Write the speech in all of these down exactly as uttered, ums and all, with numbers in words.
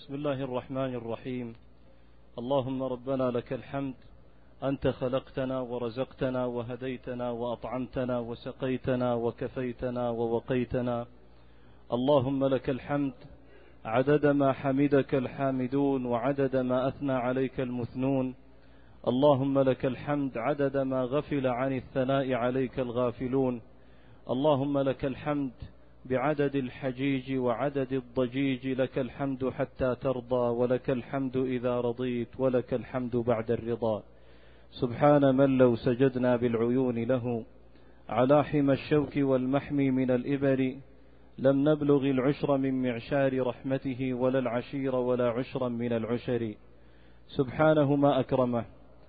بسم الله الرحمن الرحيم. اللهم ربنا لك الحمد، أنت خلقتنا ورزقتنا وهديتنا وأطعمتنا وسقيتنا وكفيتنا ووقيتنا. اللهم لك الحمد عدد ما حمدك الحامدون وعدد ما أثنى عليك المثنون. اللهم لك الحمد عدد ما غفل عن الثناء عليك الغافلون. اللهم لك الحمد بعدد الحجيج وعدد الضجيج، لك الحمد حتى ترضى، ولك الحمد إذا رضيت، ولك الحمد بعد الرضا. سبحان من لو سجدنا بالعيون له على حمى الشوك والمحمي من الإبر لم نبلغ العشر من معشار رحمته، ولا العشير ولا عشرا من العشر. سبحانه ما أكرمه،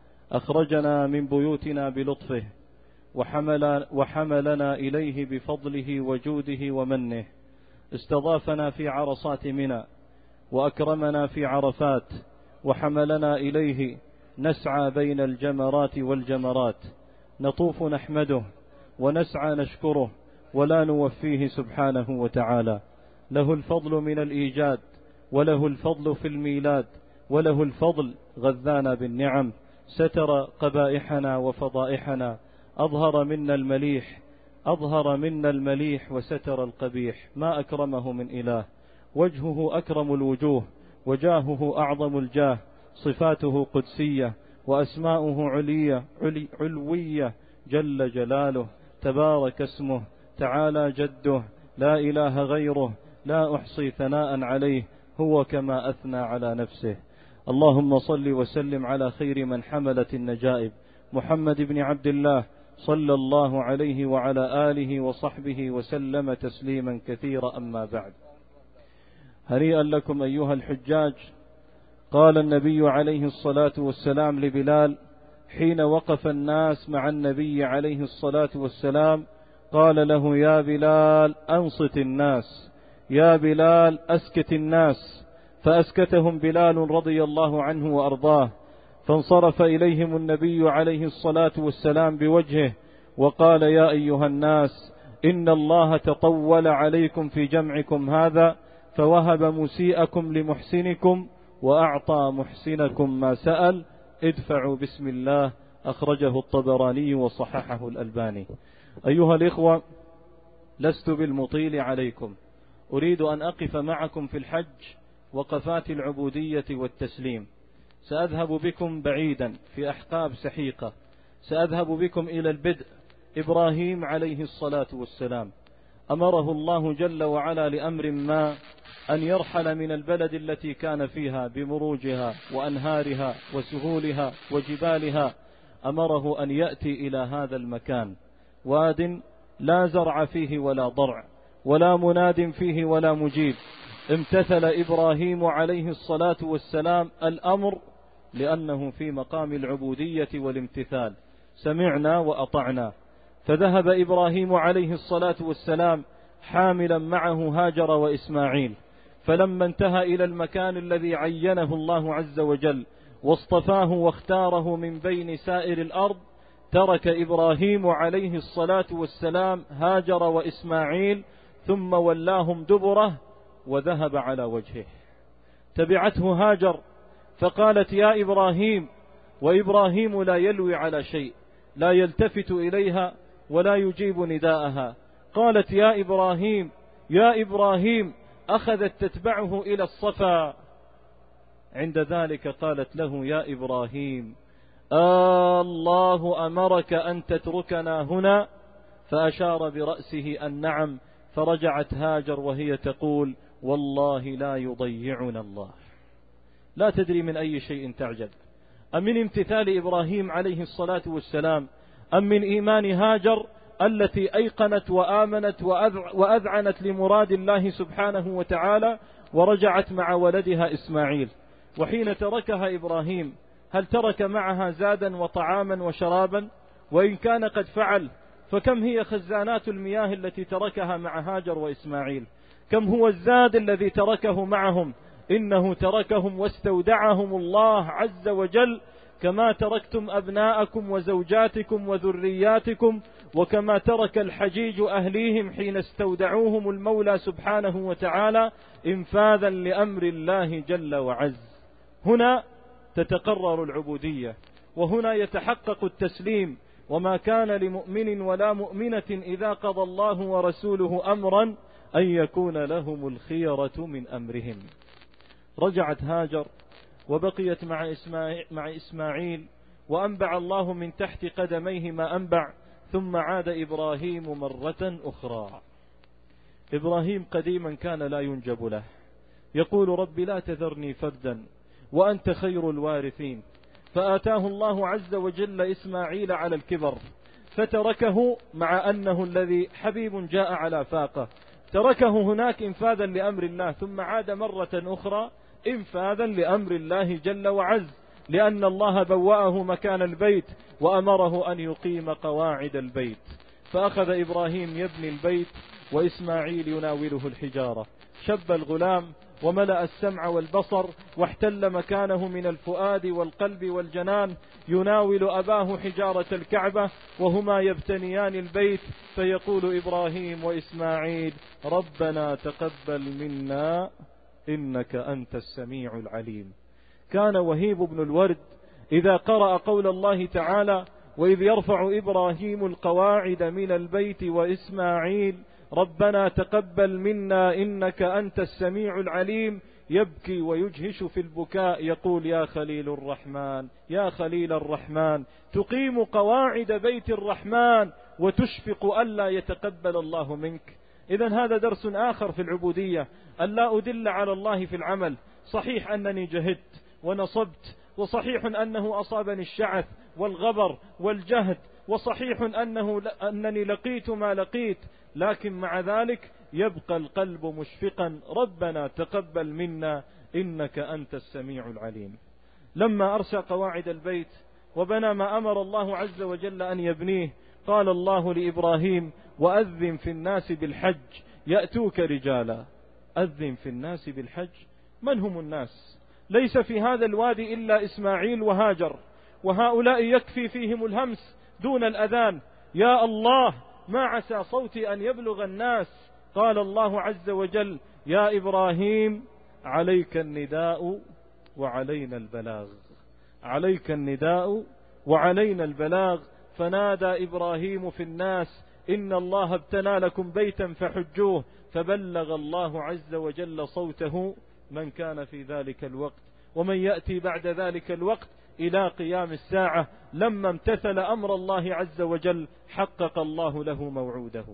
أخرجنا من بيوتنا بلطفه، وحمل وحملنا إليه بفضله وجوده ومنه. استضافنا في عرصات منى، وأكرمنا في عرفات، وحملنا إليه نسعى بين الجمرات والجمرات، نطوف نحمده ونسعى نشكره ولا نوفيه سبحانه وتعالى. له الفضل من الإيجاد، وله الفضل في الميلاد، وله الفضل غذانا بالنعم، ستر قبائحنا وفضائحنا، أظهر منا المليح أظهر منا المليح وستر القبيح. ما أكرمه من إله، وجهه أكرم الوجوه، وجاهه أعظم الجاه، صفاته قدسية وأسماؤه علية علي علوية، جل جلاله، تبارك اسمه، تعالى جده، لا إله غيره، لا أحصي ثناء عليه، هو كما أثنى على نفسه. اللهم صل وسلم على خير من حملت النجائب، محمد بن عبد الله، صلى الله عليه وعلى آله وصحبه وسلم تسليما كثيرا. أما بعد، هنيئا لكم أيها الحجاج. قال النبي عليه الصلاة والسلام لبلال حين وقف الناس مع النبي عليه الصلاة والسلام، قال له: يا بلال أنصت الناس، يا بلال أسكت الناس. فأسكتهم بلال رضي الله عنه وأرضاه، فانصرف إليهم النبي عليه الصلاة والسلام بوجهه وقال: يا أيها الناس، إن الله تطول عليكم في جمعكم هذا، فوهب مسيئكم لمحسنكم، وأعطى محسنكم ما سأل، ادفعوا بسم الله. أخرجه الطبراني وصححه الألباني. أيها الإخوة، لست بالمطيل عليكم، أريد أن أقف معكم في الحج وقفات العبودية والتسليم. سأذهب بكم بعيدا في أحقاب سحيقة، سأذهب بكم إلى البدء. إبراهيم عليه الصلاة والسلام أمره الله جل وعلا لأمر ما أن يرحل من البلد التي كان فيها بمروجها وأنهارها وسهولها وجبالها، أمره أن يأتي إلى هذا المكان، واد لا زرع فيه ولا ضرع ولا مناد فيه ولا مجيب. امتثل إبراهيم عليه الصلاة والسلام الأمر لأنه في مقام العبودية والامتثال، سمعنا وأطعنا. فذهب إبراهيم عليه الصلاة والسلام حاملا معه هاجر وإسماعيل، فلما انتهى إلى المكان الذي عينه الله عز وجل واصطفاه واختاره من بين سائر الأرض، ترك إبراهيم عليه الصلاة والسلام هاجر وإسماعيل، ثم ولاهم دبره وذهب على وجهه. تبعته هاجر فقالت: يا إبراهيم، وإبراهيم لا يلوي على شيء، لا يلتفت إليها ولا يجيب نداءها. قالت: يا إبراهيم، يا إبراهيم، أخذت تتبعه إلى الصفا. عند ذلك قالت له: يا إبراهيم، آه الله أمرك أن تتركنا هنا؟ فأشار برأسه النعم، فرجعت هاجر وهي تقول: والله لا يضيعنا الله. لا تدري من أي شيء تعجب، أم من امتثال إبراهيم عليه الصلاة والسلام، أم من إيمان هاجر التي أيقنت وآمنت وأذعنت لمراد الله سبحانه وتعالى، ورجعت مع ولدها إسماعيل. وحين تركها إبراهيم، هل ترك معها زادا وطعاما وشرابا؟ وإن كان قد فعل، فكم هي خزانات المياه التي تركها مع هاجر وإسماعيل؟ كم هو الزاد الذي تركه معهم؟ إنه تركهم واستودعهم الله عز وجل كما تركتم أبناءكم وزوجاتكم وذرياتكم، وكما ترك الحجيج أهليهم حين استودعوهم المولى سبحانه وتعالى إنفاذا لأمر الله جل وعز. هنا تتقرر العبودية، وهنا يتحقق التسليم. وما كان لمؤمن ولا مؤمنة إذا قضى الله ورسوله أمرا أن يكون لهم الخيرة من أمرهم. رجعت هاجر وبقيت مع إسماعيل, مع إسماعيل وأنبع الله من تحت قدميه ما أنبع، ثم عاد إبراهيم مرة أخرى. إبراهيم قديما كان لا ينجب له، يقول رب لا تذرني فردا وأنت خير الوارثين، فآتاه الله عز وجل إسماعيل على الكبر، فتركه مع أنه الذي حبيب جاء على فاقة، تركه هناك إنفاذا لأمر الله، ثم عاد مرة أخرى إنفاذا لأمر الله جل وعز، لأن الله بوأه مكان البيت وأمره أن يقيم قواعد البيت. فأخذ إبراهيم يبني البيت وإسماعيل يناوله الحجارة. شب الغلام وملأ السمع والبصر واحتل مكانه من الفؤاد والقلب والجنان، يناول أباه حجارة الكعبة وهما يبتنيان البيت، فيقول إبراهيم وإسماعيل ربنا تقبل منا إنك أنت السميع العليم. كان وهيب بن الورد إذا قرأ قول الله تعالى وإذ يرفع إبراهيم القواعد من البيت وإسماعيل ربنا تقبل منا إنك أنت السميع العليم، يبكي ويجهش في البكاء، يقول يا خليل الرحمن يا خليل الرحمن تقيم قواعد بيت الرحمن وتشفق ألا يتقبل الله منك. إذن هذا درس آخر في العبودية، ألا أدل على الله في العمل. صحيح أنني جهدت ونصبت، وصحيح أنه أصابني الشعث والغبر والجهد، وصحيح أنه أنني لقيت ما لقيت، لكن مع ذلك يبقى القلب مشفقا ربنا تقبل منا إنك أنت السميع العليم. لما أرسى قواعد البيت وبنى ما أمر الله عز وجل أن يبنيه، قال الله لإبراهيم وأذن في الناس بالحج يأتوك رجالا. أذن في الناس بالحج، من هم الناس؟ ليس في هذا الوادي إلا إسماعيل وهاجر، وهؤلاء يكفي فيهم الهمس دون الأذان. يا الله ما عسى صوتي أن يبلغ الناس. قال الله عز وجل يا إبراهيم عليك النداء وعلينا البلاغ، عليك النداء وعلينا البلاغ. فنادى إبراهيم في الناس إن الله ابتنى لكم بيتا فحجوه، فبلغ الله عز وجل صوته من كان في ذلك الوقت ومن يأتي بعد ذلك الوقت إلى قيام الساعة. لما امتثل أمر الله عز وجل حقق الله له موعوده.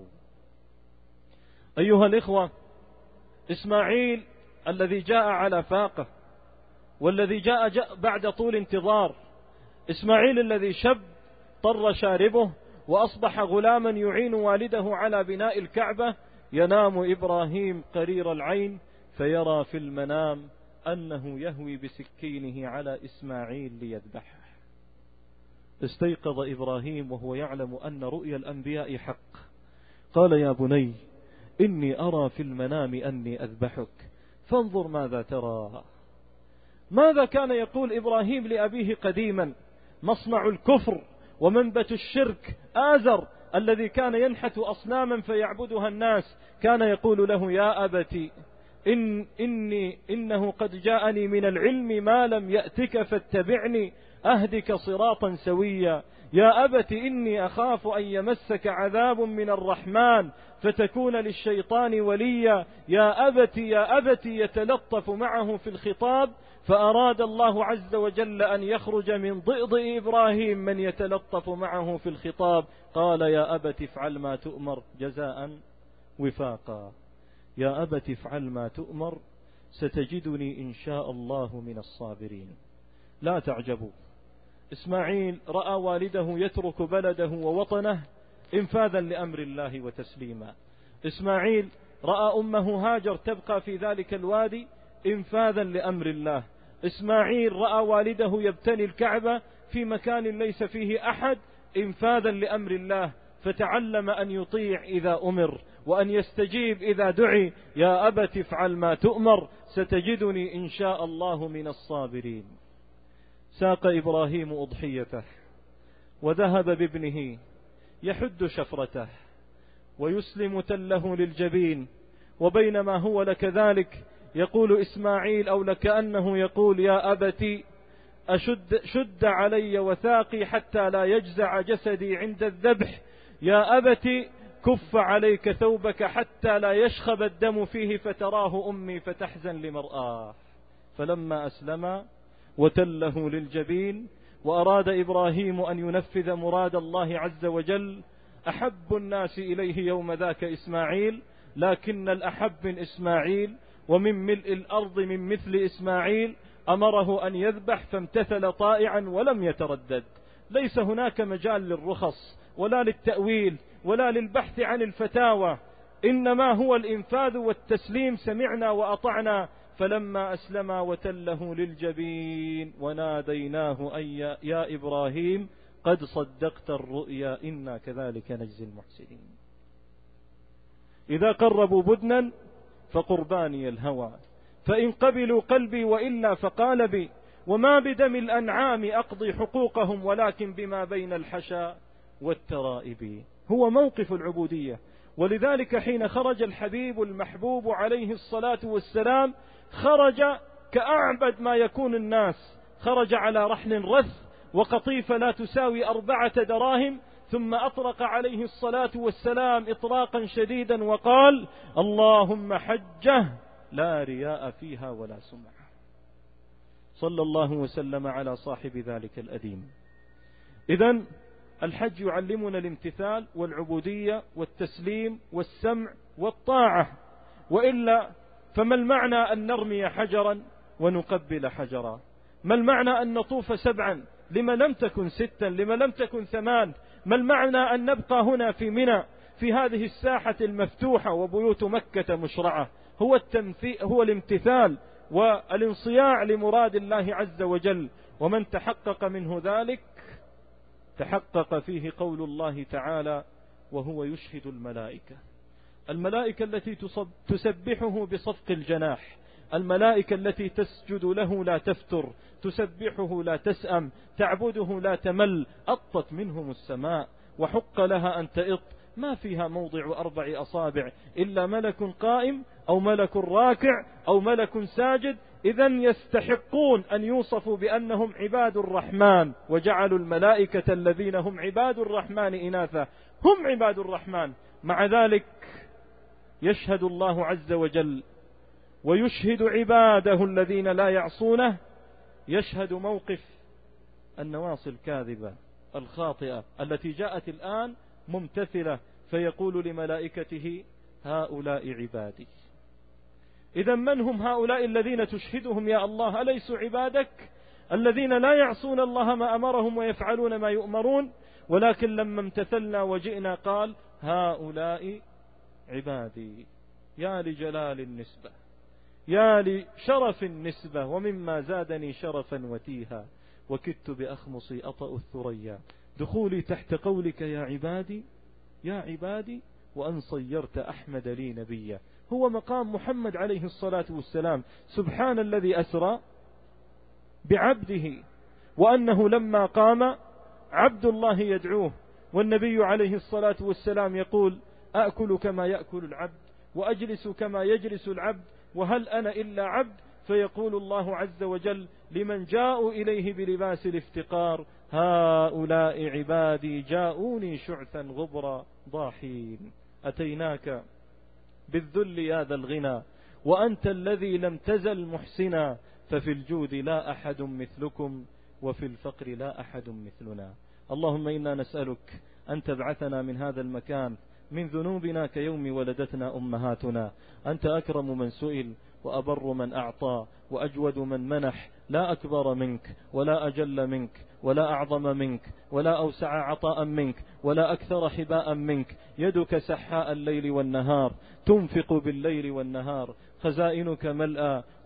أيها الإخوة، إسماعيل الذي جاء على فاقة، والذي جاء, جاء بعد طول انتظار، إسماعيل الذي شب طر شاربه وأصبح غلاما يعين والده على بناء الكعبة، ينام إبراهيم قرير العين فيرى في المنام أنه يهوي بسكينه على إسماعيل ليذبحه. استيقظ إبراهيم وهو يعلم أن رؤيا الأنبياء حق. قال يا بني إني أرى في المنام أني أذبحك فانظر ماذا ترى. ماذا كان يقول إبراهيم لأبيه قديما؟ مصنع الكفر ومنبت الشرك آزر الذي كان ينحت أصناما فيعبدها الناس، كان يقول له يا أبتي إن إني إنه قد جاءني من العلم ما لم يأتك فاتبعني أهدك صراطا سويا. يا أبت إني أخاف أن يمسك عذاب من الرحمن فتكون للشيطان وليا. يا أبت يا أبت يتلطف معه في الخطاب، فأراد الله عز وجل أن يخرج من ضئضئ إبراهيم من يتلطف معه في الخطاب. قال يا أبت افعل ما تؤمر جزاء وفاقا. يا أبت افعل ما تؤمر ستجدني إن شاء الله من الصابرين. لا تعجبوا، إسماعيل رأى والده يترك بلده ووطنه انفاذا لأمر الله وتسليما. إسماعيل رأى أمه هاجر تبقى في ذلك الوادي انفاذا لأمر الله. إسماعيل رأى والده يبتني الكعبة في مكان ليس فيه أحد انفاذا لأمر الله، فتعلم أن يطيع إذا أمر وأن يستجيب إذا دعي. يا أبت افعل ما تؤمر ستجدني إن شاء الله من الصابرين. ساق إبراهيم أضحيته وذهب بابنه يحد شفرته ويسلم تله للجبين، وبينما هو لكذلك يقول إسماعيل أو لكأنه يقول: يا أبتي أشد شد علي وثاقي حتى لا يجزع جسدي عند الذبح، يا أبتي كف عليك ثوبك حتى لا يشخب الدم فيه فتراه أمي فتحزن لمرآه. فلما أسلم وتله للجبين وأراد إبراهيم أن ينفذ مراد الله عز وجل، أحب الناس إليه يوم ذاك إسماعيل، لكن الأحب من إسماعيل ومن ملء الأرض من مثل إسماعيل أمره أن يذبح فامتثل طائعا ولم يتردد. ليس هناك مجال للرخص ولا للتأويل ولا للبحث عن الفتاوى، إنما هو الإنفاذ والتسليم، سمعنا وأطعنا. فلما أسلم وتله للجبين وناديناه أي يا إبراهيم قد صدقت الرؤيا إنا كذلك نجزي المحسنين. إذا قربوا بدنا فقرباني الهوى، فإن قبلوا قلبي وإلا فقالبي، وما بدم الأنعام أقضي حقوقهم ولكن بما بين الحشا والترائب. هو موقف العبودية. ولذلك حين خرج الحبيب المحبوب عليه الصلاة والسلام خرج كأعبد ما يكون الناس، خرج على رحل رث وقطيفة لا تساوي أربعة دراهم، ثم أطرق عليه الصلاة والسلام إطراقا شديدا وقال: اللهم حجه لا رياء فيها ولا سمعة. صلى الله وسلم على صاحب ذلك الأديم. إذن الحج يعلمنا الامتثال والعبودية والتسليم والسمع والطاعة، وإلا فما المعنى أن نرمي حجرا ونقبل حجرا؟ ما المعنى أن نطوف سبعا لما لم تكن ستا؟ لما لم تكن ثمان؟ ما المعنى أن نبقى هنا في منى في هذه الساحة المفتوحة وبيوت مكة مشرعة؟ هو التمثيل، هو الامتثال والانصياع لمراد الله عز وجل. ومن تحقق منه ذلك تحقق فيه قول الله تعالى: وهو يشهد الملائكة. الملائكة التي تسبحه بصفق الجناح، الملائكة التي تسجد له لا تفتر، تسبحه لا تسأم، تعبده لا تمل. أطت منهم السماء وحق لها أن تئط، ما فيها موضع أربع أصابع إلا ملك قائم أو ملك راكع أو ملك ساجد. إذن يستحقون أن يوصفوا بأنهم عباد الرحمن، وجعلوا الملائكة الذين هم عباد الرحمن إناثا. هم عباد الرحمن، مع ذلك يشهد الله عز وجل ويشهد عباده الذين لا يعصونه. يشهد موقف النواصي الكاذبة الخاطئة التي جاءت الآن ممتثلة، فيقول لملائكته: هؤلاء عبادي. إذا من هم هؤلاء الذين تشهدهم يا الله؟ أليسوا عبادك الذين لا يعصون الله ما أمرهم ويفعلون ما يؤمرون؟ ولكن لما امتثلنا وجئنا قال: هؤلاء عبادي. يا لجلال النسبة، يا لشرف النسبة، ومما زادني شرفا وتيها وكدت بأخمصي أطأ الثريا دخولي تحت قولك يا عبادي يا عبادي وأن صيرت أحمد لي نبيا. هو مقام محمد عليه الصلاة والسلام. سبحان الذي أسرى بعبده، وأنه لما قام عبد الله يدعوه، والنبي عليه الصلاة والسلام يقول: أأكل كما يأكل العبد وأجلس كما يجلس العبد وهل أنا إلا عبد؟ فيقول الله عز وجل لمن جاءوا إليه بلباس الافتقار: هؤلاء عبادي جاءوني شعثا غبرا ضاحين. أتيناك بالذل يا ذا الغنى وأنت الذي لم تزل محسنا، ففي الجود لا أحد مثلكم وفي الفقر لا أحد مثلنا. اللهم إنا نسألك أن تبعثنا من هذا المكان من ذنوبنا كيوم ولدتنا أمهاتنا. أنت أكرم من سئل وأبر من أعطى وأجود من منح، لا أكبر منك ولا أجل منك ولا أعظم منك ولا أوسع عطاء منك ولا أكثر حباء منك. يدك سحاء الليل والنهار، تنفق بالليل والنهار، خزائنك ملأى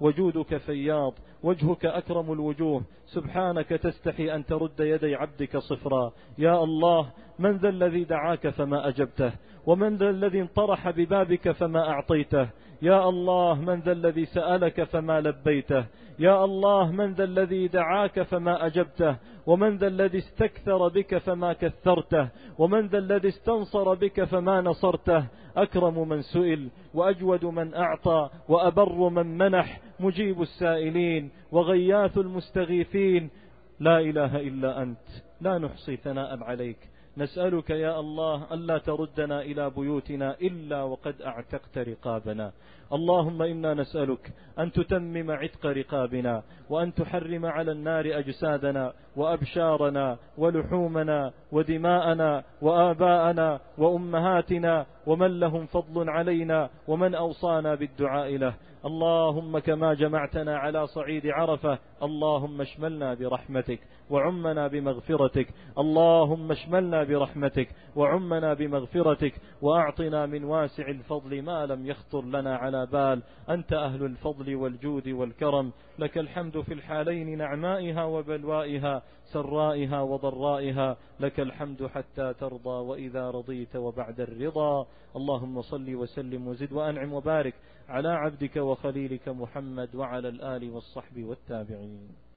وجودك فياض، وجهك أكرم الوجوه، سبحانك تستحي أن ترد يدي عبدك صفرا. يا الله، من ذا الذي دعاك فما أجبته؟ ومن ذا الذي انطرح ببابك فما أعطيته؟ يا الله، من ذا الذي سألك فما لبيته؟ يا الله، من ذا الذي دعاك فما أجبته؟ ومن ذا الذي استكثر بك فما كثرته؟ ومن ذا الذي استنصر بك فما نصرته؟ أكرم من سئل، وأجود من أعطى، وأبر من منح، مجيب السائلين، وغياث المستغيثين. لا إله إلا أنت، لا نحصي ثناء عليك. نسألك يا الله ألا تردنا إلى بيوتنا إلا وقد أعتقت رقابنا. اللهم إنا نسألك أن تتمم عتق رقابنا، وأن تحرم على النار أجسادنا وأبشارنا ولحومنا ودماءنا وآباءنا وأمهاتنا ومن لهم فضل علينا ومن أوصانا بالدعاء له. اللهم كما جمعتنا على صعيد عرفة، اللهم اشملنا برحمتك وعمنا بمغفرتك. اللهم اشملنا برحمتك وعمنا بمغفرتك، وأعطنا من واسع الفضل ما لم يخطر لنا على بال. أنت أهل الفضل والجود والكرم، لك الحمد في الحالين، نعمائها وبلوائها، سرائها وضرائها. لك الحمد حتى ترضى، وإذا رضيت وبعد الرضا. اللهم صل وسلم وزد وأنعم وبارك على عبدك وخليلك محمد وعلى الآل والصحب والتابعين.